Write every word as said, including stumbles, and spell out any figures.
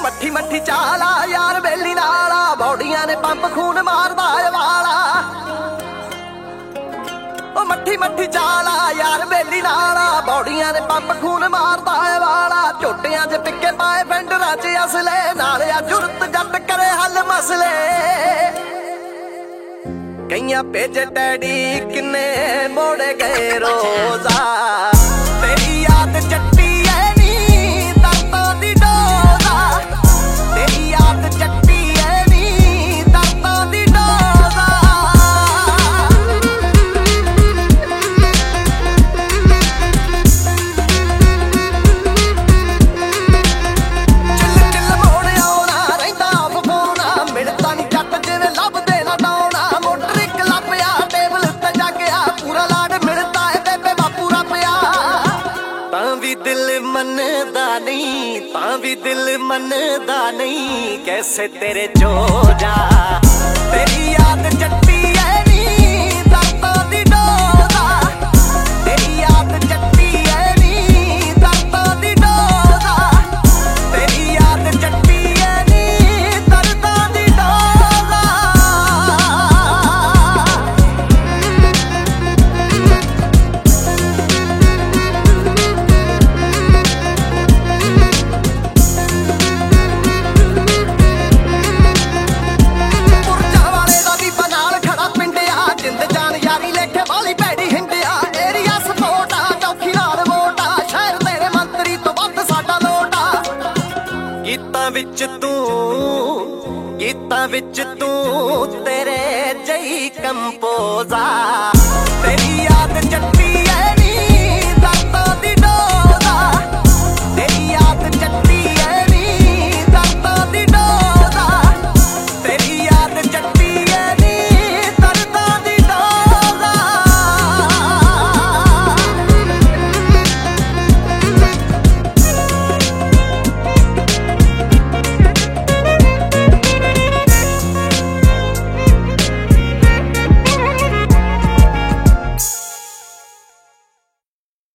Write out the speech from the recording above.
ਮੱਠੀ ਮੱਠੀ ਚਾਲਾ ਯਾਰ ਬੇਲੀ ਨਾਲਾ ਬੌੜੀਆਂ ਨੇ ਪੰਪ ਖੂਨ ਮਾਰਦਾ ਏ ਵਾਲਾ ਉਹ ਮੱਠੀ ਮੱਠੀ ਚਾਲਾ ਯਾਰ ਬੇਲੀ ਨਾਲਾ ਬੌੜੀਆਂ ਨੇ ਪੰਪ ਖੂਨ ਮਾਰਦਾ ਏ ਵਾਲਾ ਝੋਟਿਆਂ 'ਚ ਪਿੱਕੇ ਪਾਏ ਫੈਂਡਰਾਂ 'ਚ ਅਸਲੇ ਨਾਲ ਆ ਜੁਰਤ ਜੱਟ ਕਰੇ ਹੱਲ ਮਸਲੇ ਕਈਆਂ ਭੇਜ ਡੈਡੀ ਕਿੰਨੇ ਮੋੜ ਗਏ ਰੋਜ਼ਾ ਤੇਰੀ ਯਾਦ ਚੱਟੀ ਐ ਨੀ ਦਰਦਾਂ ਦੀ ਡੋਜ਼ਾ ਤੇਰੀ ਯਾਦ ਚੱਟੀ ਐ ਨੀ ਦਰਦਾਂ ਦੀ ਡੋਜ਼ਾ ਚਿੱਲ ਚਿੱਲ ਮੋੜ ਆਉਣਾ ਰਹਿੰਦਾ ਫਫੋਣਾ ਮਿਲਦਾ ਨੀ ਜੱਟ ਜਿਵੇਂ ਲੱਭਦੇ ਨਾ ਡਾਉਣਾ ਮੋਟਰ ਇੱਕ ਲੱਭਿਆ ਟੇਬਲ ਤੇ ਜਾਗਿਆ ਪੂਰਾ ਲਾਡ ਮਿਲਦਾ ਏ ਬੇਬੇ ਬਾਪੂ ਰੱਬਿਆ ਤਾਂ ਵੀ ਦਿਲ ਮੰਨਦਾ ਨਹੀਂ ਤਾਂ ਵੀ ਦਿਲ ਮੰਨਦਾ ਨਹੀਂ ਕੈਸੇ ਤੇਰੇ ਜੋ ਜਾ ਤੇਰੀ ਯਾਦ ਚੱਟੀ ਐ ਨੀ ਦਰਦਾਂ ਦੀ ਡੋਜ਼ਾ ਤੇਰੀ ਯਾਦ ਚੱਟੀ ਐ ਨੀ ਦਰਦਾਂ ਦੀ ਡੋਜ਼ਾ ਤੇਰੀ ਯਾਦ ਚੱਟੀ ਐ ਨੀ ਦਰਦਾਂ ਦੀ ਡੋਜ਼ਾ ਪੁਰਜਾ ਵਾਲੇ ਦਾ ਵੀ ਬਨਾਲ ਖੜਾ ਪਿੰਡਿਆ ਜਿੰਦ ਜਾਨ ਯਾਰੀ ਲੇਖੇ ਵਾਲੀ ਭੈੜੀ ਹਿੰਡਿਆ ਏਰੀਆ ਸਪੋਰਟਾ ਚੌਖੀ ਨਾਲ ਵੋਟਾ ਸ਼ਹਿਰ ਤੇਰੇ ਮੰਤਰੀ ਤੋਂ ਵੱਧ ਸਾਡਾ ਲੋਟਾ ਗੀਤਾਂ ਵਿੱਚ ਤੂੰ ਗੀਤਾਂ ਵਿੱਚ ਤੂੰ ਤੇਰੇ ਜਈ ਕੰਪੋਜ਼ਾ